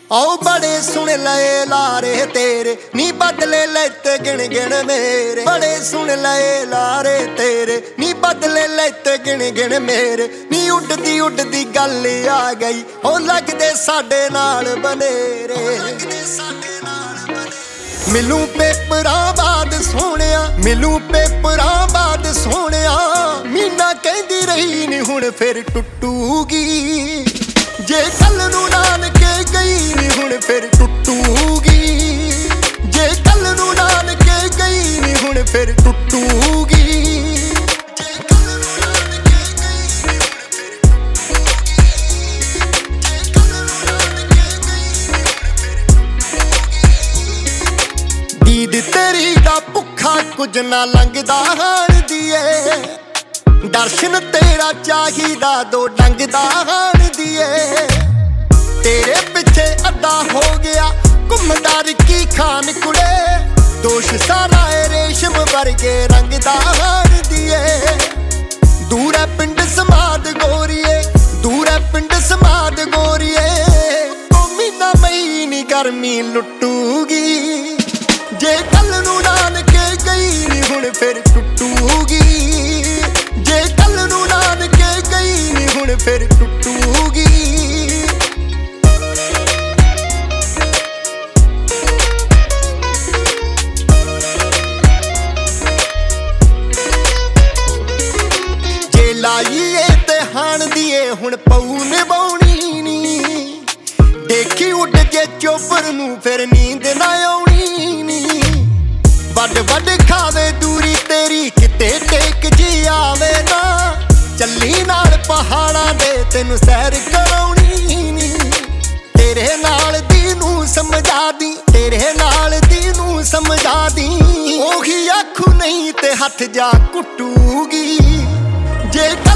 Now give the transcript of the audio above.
आओ बड़े सुन लए लारे तेरे नी बदले लेते गिन गिन मेरे। बड़े सुन लए लारे तेरे नी बदले लेते गिन गिन मेरे। नी उड़दी उड़दी गल आ गई ओ लगदे साडे नाल बनेरे। मिलूं पेपरां बाद सोहणिया मिलूं पेपरां बाद सोहणिया। मीना कहंदी रही नी हुण फिर टुटूगी जे कल नूं नानके गई नी हुण फिर टुटूगी। जे कल नूं नानके गई नी हुण फिर टुटूगी। दीद तेरी दा भुखा कुछ ना लंघदा हाण दिए। दर्शन तेरा चाहिदा दो डंग दा हाण दिए। तेरे पिछे अद्धा हो गया घुमदा रिकी खान कुड़े। दोष सारा है रेशम वर्गे रंग दा हाण दिए। दूर है पिंड समाद गोरिए दूर है पिंड समाद गोरिए। ओ मीना मई नी गर्मी लुटूगी जे कल नूं नानके गई नी हुण फिर टुटूगी। जे कल नूं नानके गई नी हुण फिर टुटूगी। जे लाईए ते हाण दिए हुण पऊ निभाउणी नी। देखी उड़ के चोपर नूं फिर नींद ना आउणी नी। वड वड खावे दूरी तेरी किते टेक जी आवे ना। चली नाल पहाड़ां दे तैनूं सैर कराउणी नी। तेरे नाल दी नूं समझा दी तेरे नाल दी नूं समझा दी। ओही आखू नहीं ते हथ जा कुटूगी जे